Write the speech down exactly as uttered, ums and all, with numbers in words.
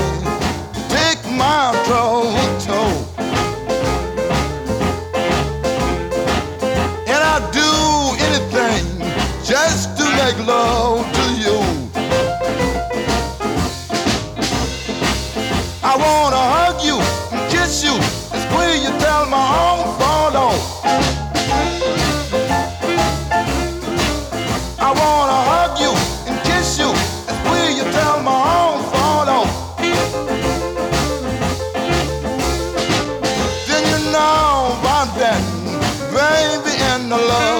take my trouble toll. And I'd do anything just to make love to you. I wanna hug you and kiss you and squeeze you till my arms fall off. I wanna hug you and kiss you and squeeze you till my arms fall off. Then you know about that, baby, and the love.